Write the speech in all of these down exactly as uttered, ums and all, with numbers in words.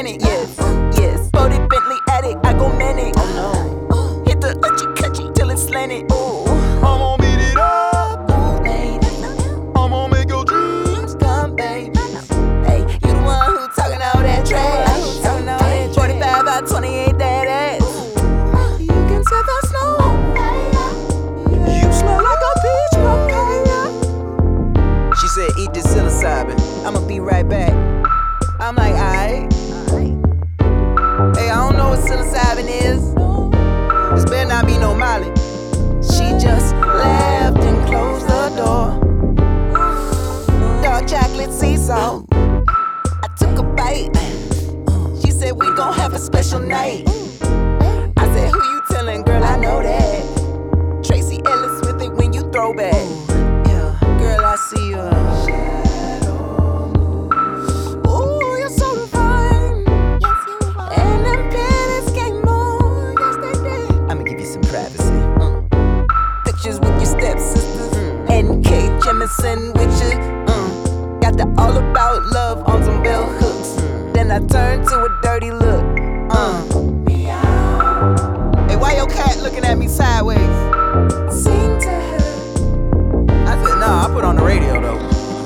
panic. Yes, yes. forty Bentley attic, I go manic. Oh no. Hit the uchi cutchy till it's slanted. Ooh. I'm gon' beat it up. Ooh, baby. I'm gon' make your dreams come, baby. Hey, you the one who talking all that trash. Talking all that forty-five by twenty-eight, that ass. You can set the snow on fire. You smell like a peach papaya. She said, eat this psilocybin. I'ma be right back. I'm like, alright. Hey, I don't know what psilocybin is. This better not be no Molly. She just laughed and closed the door. Dark chocolate sea salt. I took a bite. She said we gon' have a special night. I said, who you telling, girl? I know that. Tracy Ellis with it when you throw back. Yeah, girl, I see you. Ooh, you're so divine. Yes, you are. And them panties came on. Yes, they did. I'ma give you some privacy. Mm. Pictures with your stepsisters. Mm. N K Jemisin with you. Mm. Got the all about love on some bell hooks. Mm. Then I turned to a dirty look. Uh. Hey, why your cat looking at me sideways? Sing to her. I said, nah, I put on the radio though.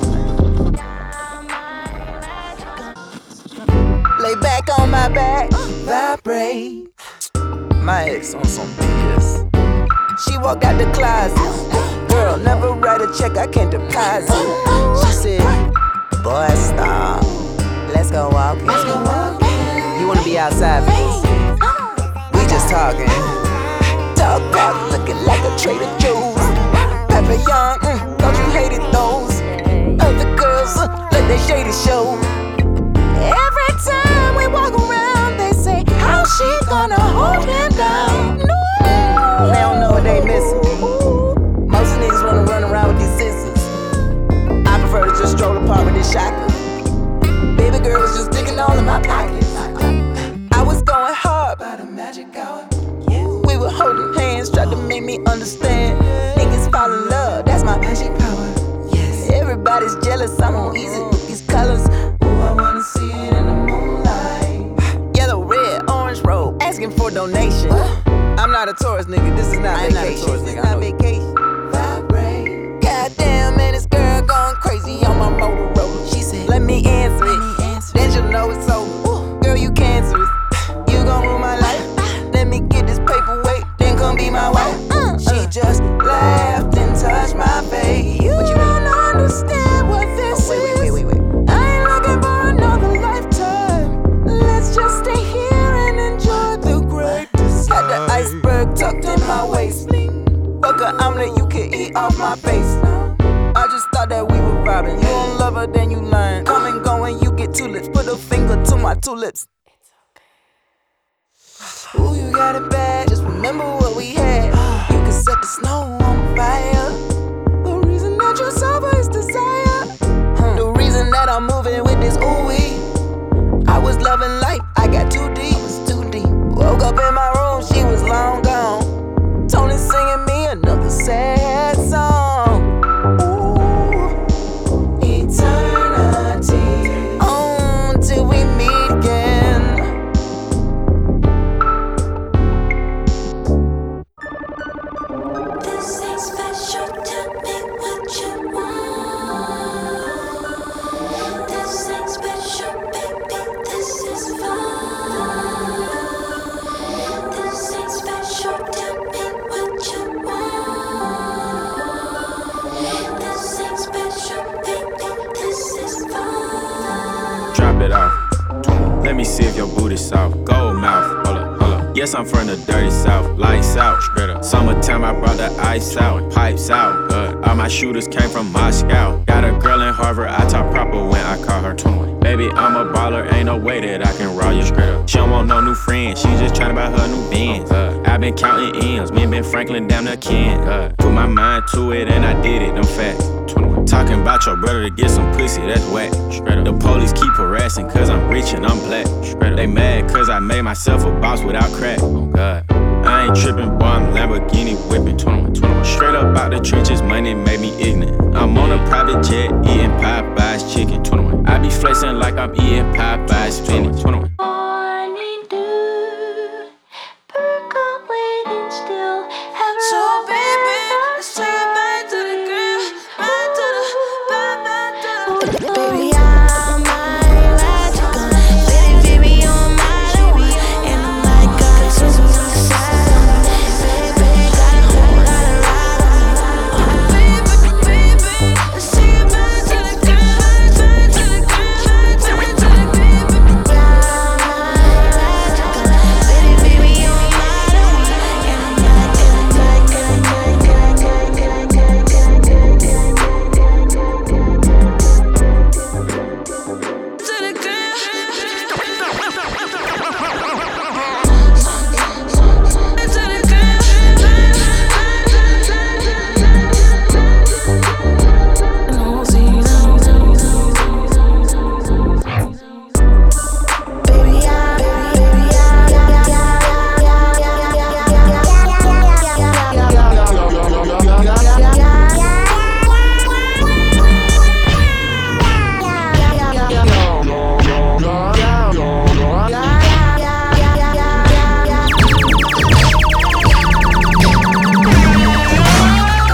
Lay back on my back, vibrate. My ex on some B S. She walked out the closet. Girl, never write a check, I can't deposit. She said, boy, stop. Let's go walking. Let's go walking. You wanna be outside, please? We just talking. Talk talk, looking like a Trader Joe's. Papillon, mm, thought you hated those. Other girls, uh, let their shady show. Every time we walk around, they say, how she gonna hold him down? No, they don't know what they missing. Most niggas wanna run around with these sisters. I prefer to just stroll apart with this shotgun. Baby girl was just digging all in my pockets. I was going hard by the magic hour. We were holding hands, tried to make me understand. Niggas fall in love, that's my magic power. Yes, everybody's jealous, I'm on easy with these colors. Ooh, I wanna see it in the moonlight. Yellow, red, orange robe, asking for donation. I'm not a tourist, nigga. This is not I'm vacation. not a tourist, nigga. It's not vacation. Vibrate. Goddamn, man, this girl going crazy on my Motorola. She said, let me answer it. Me answer then she'll know it's over. Ooh, girl, you cancerous. You gon' rule my life. Let me get this paperweight, then come be my wife. Uh, she uh. just laughed and touched my face. You, but you don't understand what this oh, wait, is. Wait, wait, wait, wait. I ain't looking for another lifetime. Let's just stay here and enjoy the great design. Had the iceberg tucked in my waist. Fuck a omelet, you can eat off my face. I just thought that we were vibing. You don't love her, then you learn. Come and go and you get tulips. Put a finger to my tulips. Ooh, you got it bad, just remember what we had. You can set the snow on fire. The reason that you suffer is desire. The reason that I'm moving with this ooh-wee. I was loving life, I got too deep, was too deep. Woke up in my room, she was long gone. Tony singing me another sad song. Ooh, eternity. On till we meet again. This ain't special, tell me what you want. This ain't special, baby, this is fun. This ain't special, tell me what you want. This ain't special, baby, this is fun. Drop it off. Let me see if your booty's soft. Gold mouth. Hold up, hold up. Yes, I'm from the dirty south. Lights out. Straight up. Summertime, I brought the ice out. Pipes out. Good. All my shooters came from Moscow. Got a girl in Harvard. I talk proper when I call her twenty. Baby, I'm a baller. Ain't no way that I can raw you straight up. She don't want no new friends. She just tryna buy her new Benz. Uh, I been counting M's. Me and Ben Franklin down the can. Uh, put my mind to it and I did it. Them facts. Talking about your brother to get some pussy, that's whack. Straight up. The police keep harassing cause I'm rich and I'm black. Straight up. They mad cause I made myself a boss without crack. Oh God. I ain't tripping, boy, I'm Lamborghini whipping. twenty-one, twenty-one. Straight up out the trenches, money made me ignorant. I'm on a private jet, eating Popeye's chicken. twenty-one. I be flexing like I'm eating Popeye's spinach.